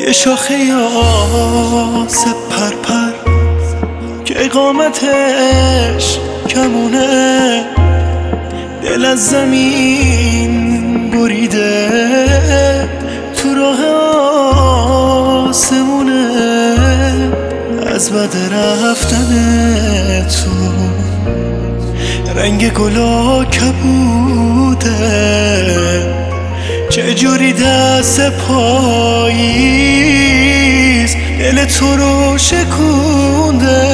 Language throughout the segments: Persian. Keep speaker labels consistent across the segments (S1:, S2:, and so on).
S1: یه شاخه یاس پرپر که اقامتش کمونه، دل از زمین بریده تو راه آسمونه. از بد رفتن تو رنگ گلا کبوده، چجوری دست پاییز دل تو رو شکونده.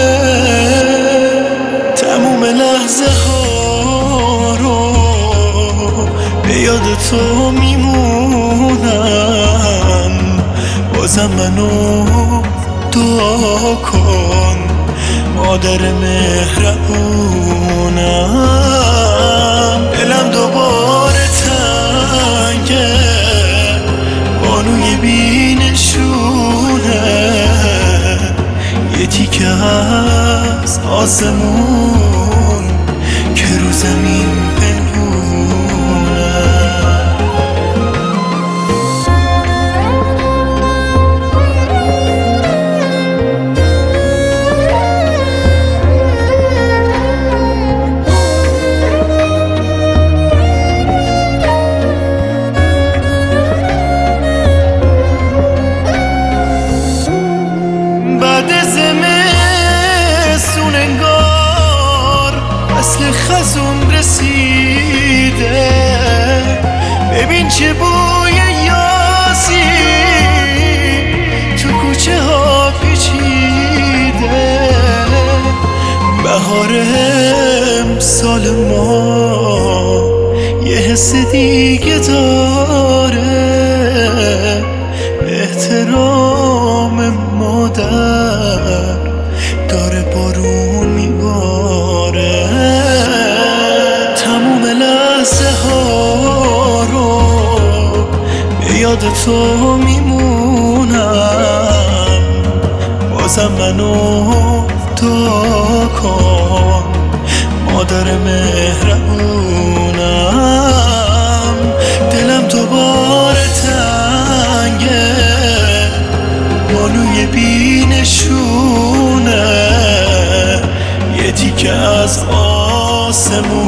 S1: تموم لحظه ها رو به یاد تو میمونم، بازم منو دعا کن مادر مهربونم. دلم دوباره تنگه، بانوی بینشونه، یه تیکه از آسمون که رو زمین پنهونه. بعد زمستون انگار فصل خزون رسیده، ببین چه بوی یاسی تو کوچه ها پیچیده. بهار امسال ما یه حس دیگه داره، احترام مادر داره بارون میباره. تموم لحظه ها رو به یاد تو میمونم، بازم منو دعا کن مادر مهربونم. دلم دوباره تنگه، بانوی بینشونه، یه تیکه از آسمون